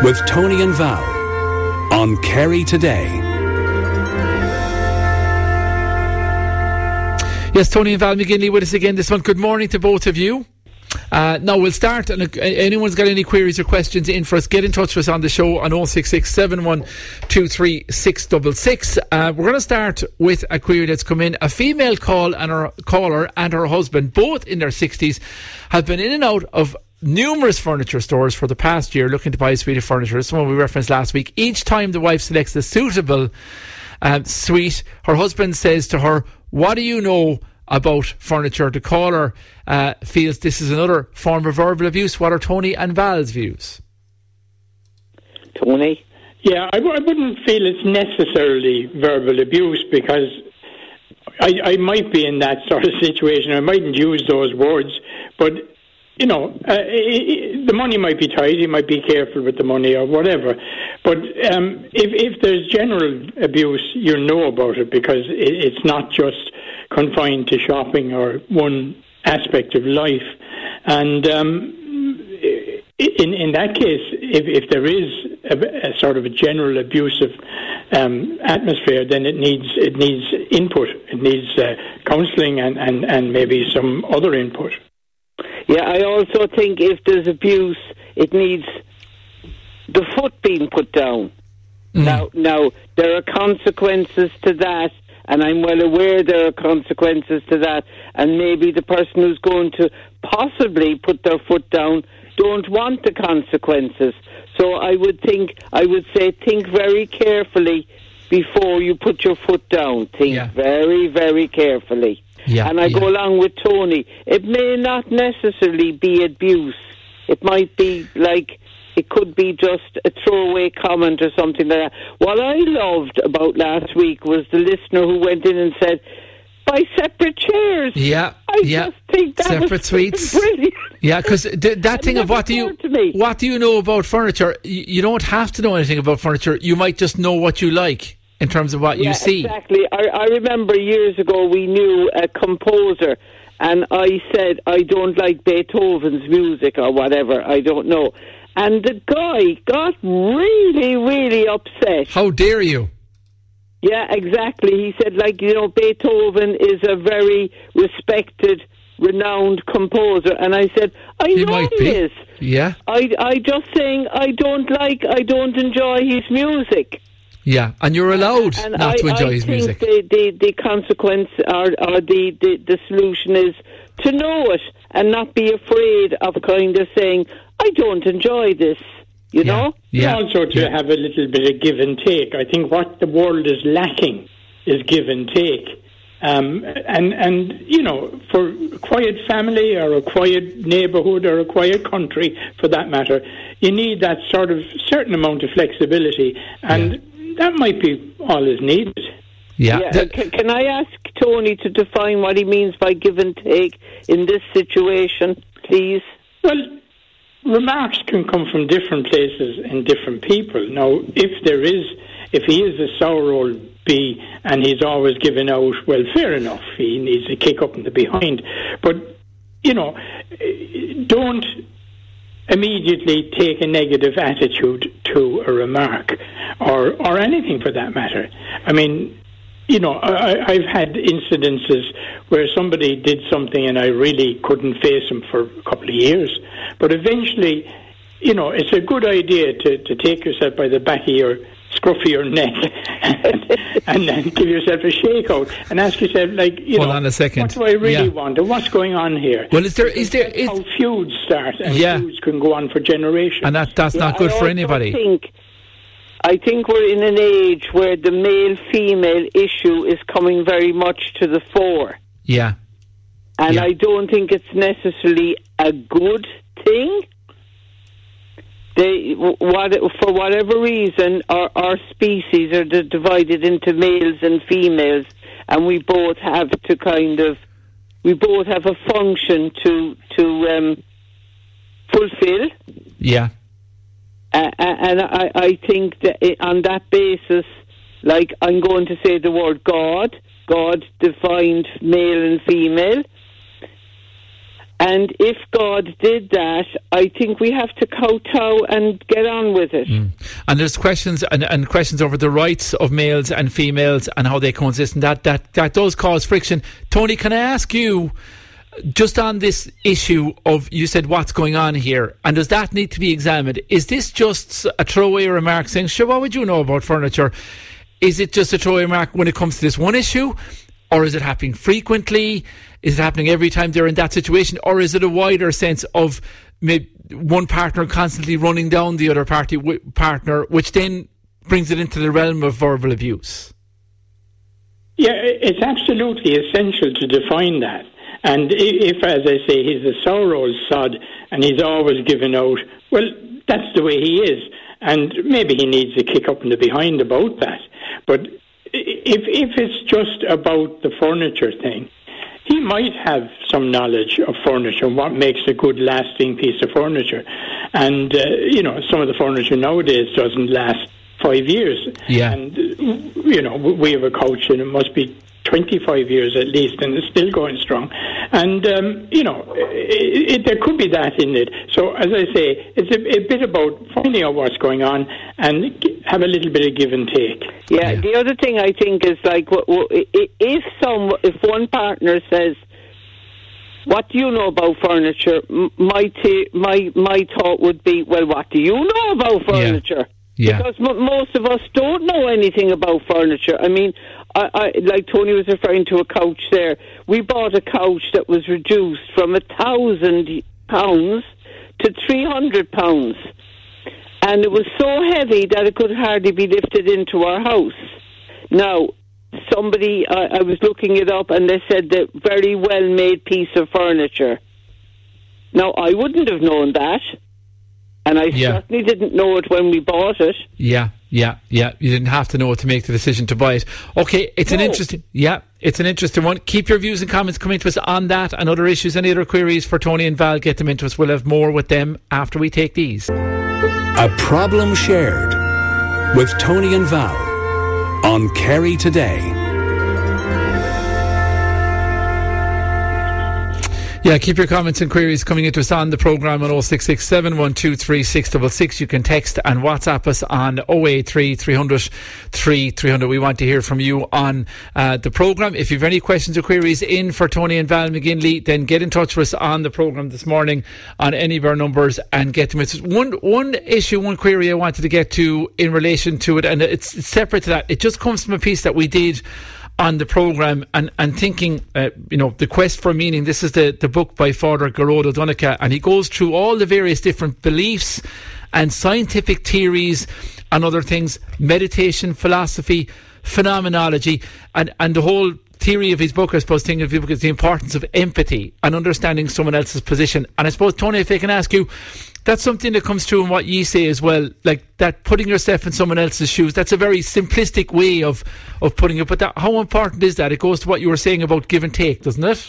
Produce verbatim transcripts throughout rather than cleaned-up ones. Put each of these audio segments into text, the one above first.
with Tony and Val on Kerry Today. Yes, Tony and Val McGinley with us again this month. Good morning to both of you. Uh, now we'll start, and if anyone's got any queries or questions in for us, get in touch with us on the show on oh six six, seven one two three, six six six. Uh, we're going to start with a query that's come in. A female call and her caller and her husband, both in their sixties, have been in and out of numerous furniture stores for the past year looking to buy a suite of furniture. This is one we referenced last week. Each time the wife selects a suitable um, suite, her husband says to her, "What do you know about furniture?" The caller uh, feels this is another form of verbal abuse. What are Tony and Val's views? Tony? Yeah, I, w- I wouldn't feel it's necessarily verbal abuse, because I, I might be in that sort of situation. I mightn't use those words, but, you know, uh, it, it, the money might be tight. You might be careful with the money or whatever. But um, if, if there's general abuse, you'll know about it, because it, it's not just confined to shopping or one aspect of life. And um, in in that case, if, if there is a, a sort of a general abusive um, atmosphere, then it needs it needs input. It needs uh, counselling and, and, and maybe some other input. Yeah, I also think if there's abuse, it needs the foot being put down. Mm. Now, now there are consequences to that. And I'm well aware there are consequences to that. And maybe the person who's going to possibly put their foot down don't want the consequences. So I would think, I would say, think very carefully before you put your foot down. Think yeah. very, very carefully. Yeah, and I yeah. go along with Tony. It may not necessarily be abuse. It might be like... It could be just a throwaway comment or something like that. What I loved about last week was the listener who went in and said, buy separate chairs. Yeah, I yeah. just think that separate was suites. Brilliant. Yeah, because th- that thing of what do you what do you know about furniture? You, you don't have to know anything about furniture. You might just know what you like in terms of what yeah, you see. Exactly. I, I remember years ago we knew a composer, and I said I don't like Beethoven's music or whatever. I don't know. And the guy got really, really upset. How dare you? Yeah, exactly. He said, like, you know, Beethoven is a very respected, renowned composer. And I said, I he know might he be. is. Yeah. I, I just saying I don't like, I don't enjoy his music. Yeah, and you're allowed and not I, to enjoy I his music. I think the, the, the consequence or, or the, the, the solution is to know it and not be afraid of kind of saying, I don't enjoy this, you yeah. know? Yeah. And also to yeah. have a little bit of give and take. I think what the world is lacking is give and take. Um, and, and, you know, for a quiet family or a quiet neighbourhood or a quiet country, for that matter, you need that sort of certain amount of flexibility. And yeah. that might be all is needed. Yeah. yeah. Uh, can, can I ask Tony to define what he means by give and take in this situation, please? Well, remarks can come from different places and different people. Now, if there is, if he is a sour old bee and he's always giving out, well, fair enough, he needs a kick up in the behind. But, you know, don't immediately take a negative attitude to a remark or, or anything for that matter. I mean, you know, I, I've had incidences where somebody did something and I really couldn't face them for a couple of years. But eventually, you know, it's a good idea to, to take yourself by the back of your scruffy your neck and, and then give yourself a shakeout and ask yourself, like, you Hold know, on a second. what do I really yeah. want and what's going on here? Well, is there... Is there is, how feuds start and yeah. feuds can go on for generations. And that, that's yeah, not good I for anybody. Think, I think we're in an age where the male-female issue is coming very much to the fore. Yeah. And yeah. I don't think it's necessarily a good thing. They, what, for whatever reason, our, our species are divided into males and females, and we both have to kind of, we both have a function to to um, fulfill. Yeah. Uh, and I, I think that it, on that basis, like I'm going to say the word God, God defined male and female. Uh, And if God did that, I think we have to kowtow and get on with it. Mm. And there's questions and, and questions over the rights of males and females and how they coexist, and that, that, that does cause friction. Tony, can I ask you, just on this issue of, you said what's going on here, and does that need to be examined? Is this just a throwaway remark saying, sure, what would you know about furniture? Is it just a throwaway remark when it comes to this one issue? Or is it happening frequently? Is it happening every time they're in that situation? Or is it a wider sense of maybe one partner constantly running down the other party w- partner, which then brings it into the realm of verbal abuse? Yeah, it's absolutely essential to define that. And if, as I say, he's a sour old sod and he's always giving out, well, that's the way he is. And maybe he needs a kick up in the behind about that. But if if it's just about the furniture thing, he might have some knowledge of furniture and what makes a good lasting piece of furniture. And, uh, you know, some of the furniture nowadays doesn't last five years. Yeah. And, you know, we have a couch and it must be twenty-five years at least, and it's still going strong. And, um, you know, it, it, there could be that in it. So, as I say, it's a, a bit about finding out what's going on and g- have a little bit of give and take. Yeah, Yeah. the other thing I think is, like, w- w- if some, if one partner says, what do you know about furniture? M- My, t- my, my thought would be, well, what do you know about furniture? Yeah. Because m- most of us don't know anything about furniture. I mean, I, I, like Tony was referring to a couch there. We bought a couch that was reduced from a thousand pounds to three hundred pounds. And it was so heavy that it could hardly be lifted into our house. Now, somebody, uh, I was looking it up and they said that very well made piece of furniture. Now, I wouldn't have known that. And I Yeah. certainly didn't know it when we bought it. Yeah, yeah, yeah. You didn't have to know it to make the decision to buy it. Okay, it's an No. interesting, yeah, it's an interesting one. Keep your views and comments coming to us on that and other issues. Any other queries for Tony and Val, get them into us. We'll have more with them after we take these. A Problem Shared with Tony and Val on Kerry Today. Yeah, keep your comments and queries coming into us on the programme on oh six six, seven one two, three six six six. You can text and WhatsApp us on oh eight three, three hundred, three three hundred. We want to hear from you on uh, the programme. If you have any questions or queries in for Tony and Val McGinley, then get in touch with us on the programme this morning on any of our numbers and get them. It's one, one issue, one query I wanted to get to in relation to it, and it's, it's separate to that. It just comes from a piece that we did on the programme and, and thinking, uh, you know, The Quest for Meaning. This is the, the book by Father Gerardo Donica, and he goes through all the various different beliefs and scientific theories and other things, meditation, philosophy, phenomenology, and, and the whole theory of his book, I suppose, thinking of his book is the importance of empathy and understanding someone else's position. And I suppose, Tony, if I can ask you, that's something that comes through in what you say as well, like that putting yourself in someone else's shoes. That's a very simplistic way of, of putting it, but that, how important is that? It goes to what you were saying about give and take, doesn't it?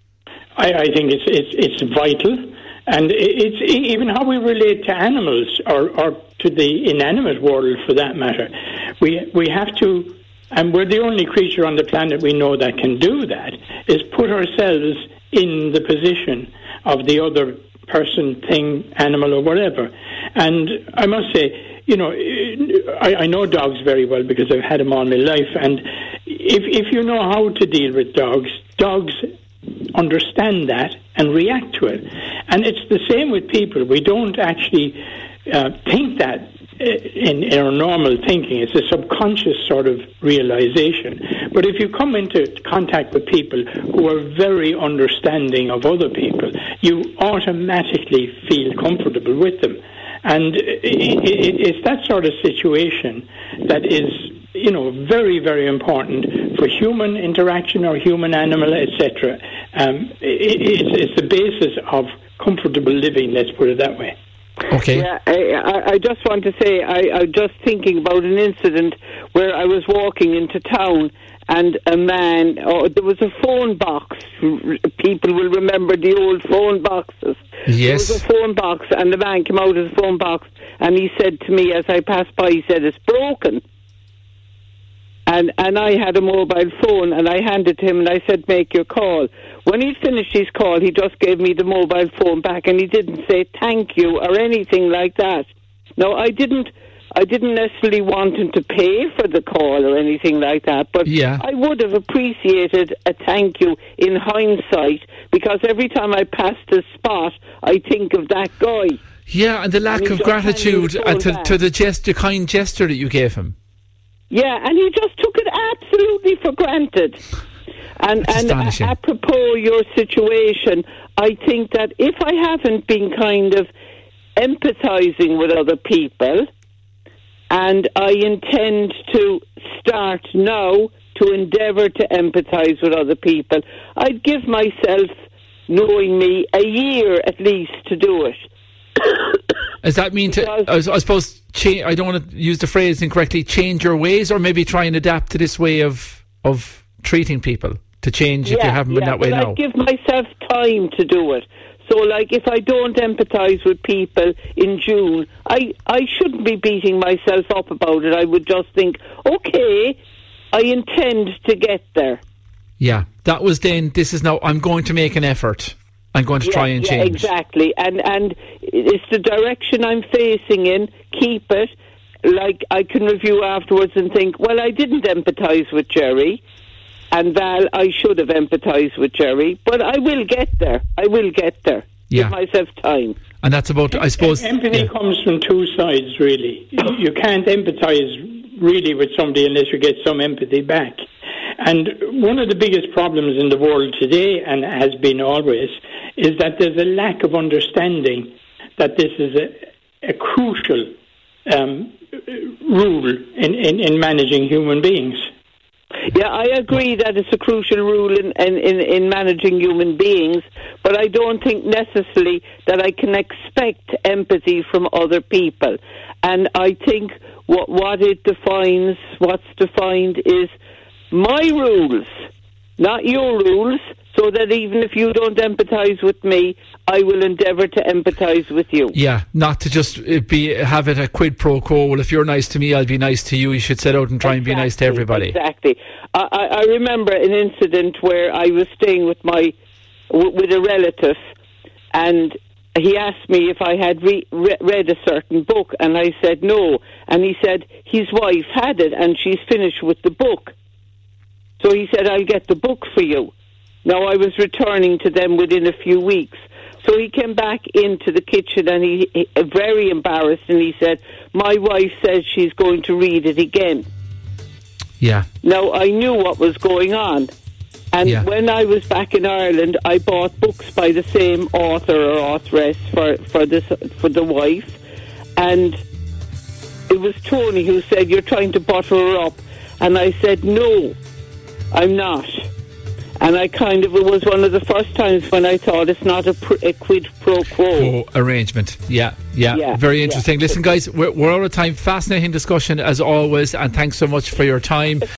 I, I think it's it's it's vital, and it's even how we relate to animals or, or to the inanimate world, for that matter. We we have to, and we're the only creature on the planet we know that can do that, is put ourselves in the position of the other person, thing, animal, or whatever. And I must say, you know, I, I know dogs very well because I've had them all my life. And if if you know how to deal with dogs, dogs understand that and react to it. And it's the same with people. We don't actually uh, think that in, in our normal thinking. It's a subconscious sort of realization. But if you come into contact with people who are very understanding of other people, you automatically feel comfortable with them. And it, it, it's that sort of situation that is, you know, very, very important for human interaction or human-animal, et cetera. Um, it, it's, it's the basis of comfortable living, let's put it that way. Okay. Yeah, I, I just want to say, I, I'm just thinking about an incident where I was walking into town and a man, oh, there was a phone box. People will remember the old phone boxes. Yes. There was a phone box and the man came out of the phone box and he said to me as I passed by, he said, it's broken. And and I had a mobile phone, and I handed to him, and I said, make your call. When he'd finished his call, he just gave me the mobile phone back, and he didn't say thank you or anything like that. No, I didn't I didn't necessarily want him to pay for the call or anything like that, but yeah. I would have appreciated a thank you in hindsight, because every time I pass the spot, I think of that guy. Yeah, and the lack and of gratitude uh, to, to the gest- the kind gesture that you gave him. Yeah, and he just took it absolutely for granted. And, That's and astonishing. a- apropos your situation, I think that if I haven't been kind of empathising with other people, and I intend to start now to endeavour to empathise with other people, I'd give myself, knowing me, a year at least to do it. Does that mean to, I, I suppose, cha- I don't want to use the phrase incorrectly, change your ways, or maybe try and adapt to this way of of treating people, to change if yeah, you haven't been yeah, that way but now? I'd give myself time to do it. So, like, if I don't empathise with people in June, I, I shouldn't be beating myself up about it. I would just think, okay, I intend to get there. Yeah, that was then, this is now, I'm going to make an effort. I'm going to yeah, try and yeah, change. Exactly. And, and it's the direction I'm facing in. Keep it. Like, I can review afterwards and think, well, I didn't empathise with Jerry. And Val, I should have empathised with Jerry, but I will get there. I will get there. Yeah. Give myself time. And that's about, I suppose... Empathy yeah. comes from two sides, really. You can't empathise really with somebody unless you get some empathy back. And one of the biggest problems in the world today, and has been always, is that there's a lack of understanding that this is a, a crucial um, rule in, in, in managing human beings. Yeah, I agree that it's a crucial rule in, in, in, in managing human beings, but I don't think necessarily that I can expect empathy from other people. And I think what, what it defines, what's defined is my rules, not your rules, so that even if you don't empathise with me, I will endeavour to empathise with you. Yeah, not to just uh, be have it a quid pro quo. Well, if you're nice to me, I'll be nice to you. You should set out and try Exactly, and be nice to everybody. Exactly. I, I, I remember an incident where I was staying with my w- with a relative, and he asked me if I had re- re- read a certain book, and I said no. And he said his wife had it, and she's finished with the book. So he said, I'll get the book for you. Now, I was returning to them within a few weeks. So he came back into the kitchen, and he, he very embarrassed, and he said, my wife says she's going to read it again. Yeah. Now, I knew what was going on. And yeah. when I was back in Ireland, I bought books by the same author or authoress for, for, this, for the wife. And it was Tony who said, you're trying to butter her up. And I said, no, I'm not. And I kind of, it was one of the first times when I thought it's not a, pr- a quid pro quo. Oh, arrangement. Yeah, yeah, Yeah, very interesting. yeah. Listen, guys, we're, we're out of time. Fascinating discussion as always, and thanks so much for your time.